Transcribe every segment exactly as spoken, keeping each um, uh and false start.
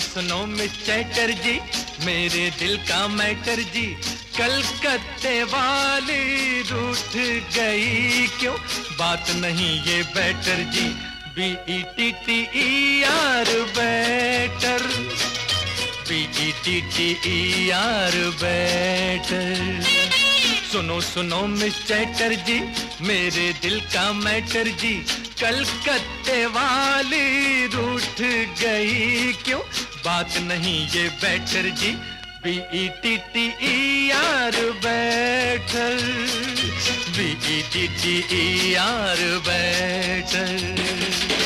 सुनो मिस चैटर्जी, मेरे दिल का मैटर जी, कलकत्ते वाली रूठ गई क्यों, बात नहीं ये बेटर जी, B E T T E R better, B E T T E R better. सुनो सुनो मिस चैटर्जी, मेरे दिल का मैटर जी, कलकत्ते वाली रूठ गई क्यों, बात नहीं ये बेटर जी, B E T T E R better, B E T T E R better.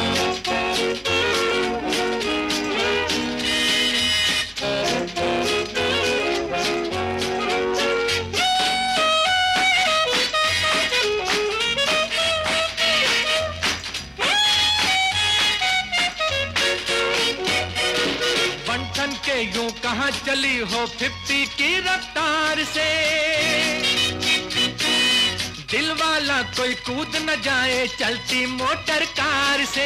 के यूं कहाँ चली हो फिफ्टी की रफ्तार से, दिल वाला कोई कूद न जाए चलती मोटर कार से।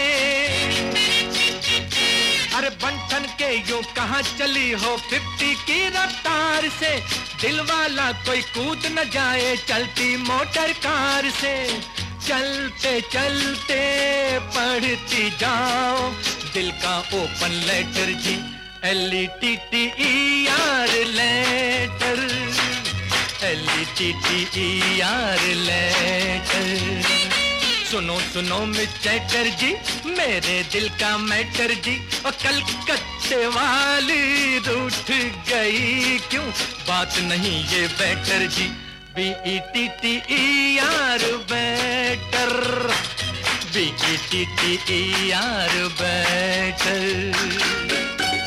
अरे बंठन के यूं कहाँ चली हो फिफ्टी की रफ्तार से, दिल वाला कोई कूद न जाए चलती मोटर कार से। चलते चलते पढ़ती जाओ दिल का ओपन लेटर जी, L E T T E R letter, L E T T E R letter. सुनो सुनो मिस चैटर जी, मेरे दिल का मैटर जी, और कलकत्ते वाली रूठ गई क्यों, बात नहीं ये बेटर जी, B E T T E R better, B E T T E R better.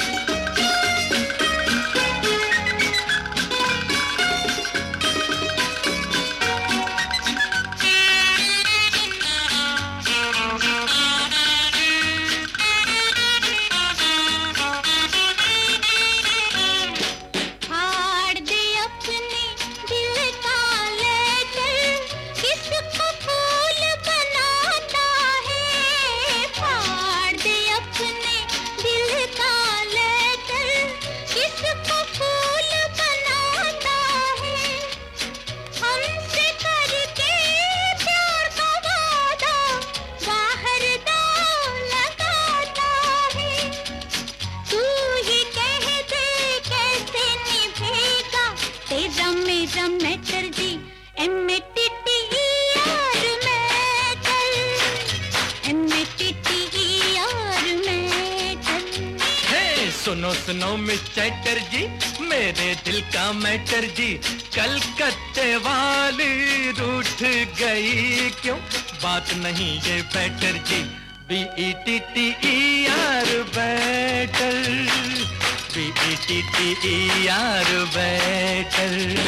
Matter जी, M A T T E R matter, M A T T E R matter. Hey सुनो सुनो miss chatter जी, मेरे दिल का matter जी, कलकत्ते वाली रूठ गई क्यों, बात नहीं ये बेटर जी, B E T T E R better, B E T T E R better.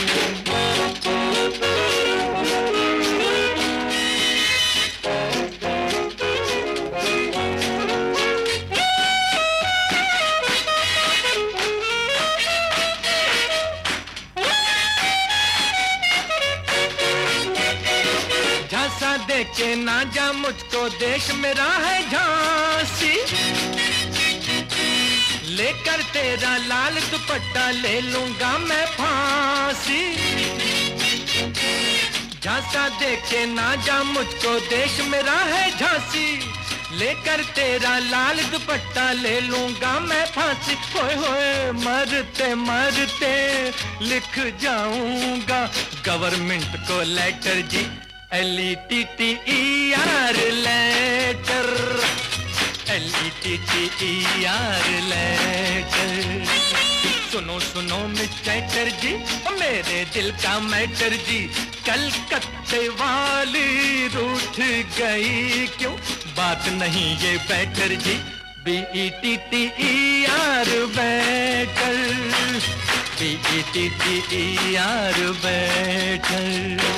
झांसा दे के ना जा मुझको, देश मेरा है झांसी, लेकर तेरा लाल दुपट्टा ले लूंगा मैं फांसी। झांसा दे के ना जा मुझको, देश मेरा है झांसी, लेकर तेरा लाल दुपट्टा ले लूंगा मैं फांसी। होए होए मरते मरते लिख जाऊंगा गवर्नमेंट को लेटर जी, L E T T E R letter, L E T T E R letter. सुनो सुनो मिस चैटर जी, मेरे दिल का मैटर जी, कलकत्ते वाली रूठ गई क्यों, बात नहीं ये बेटर जी, B E T T E R better, B E T T E R better.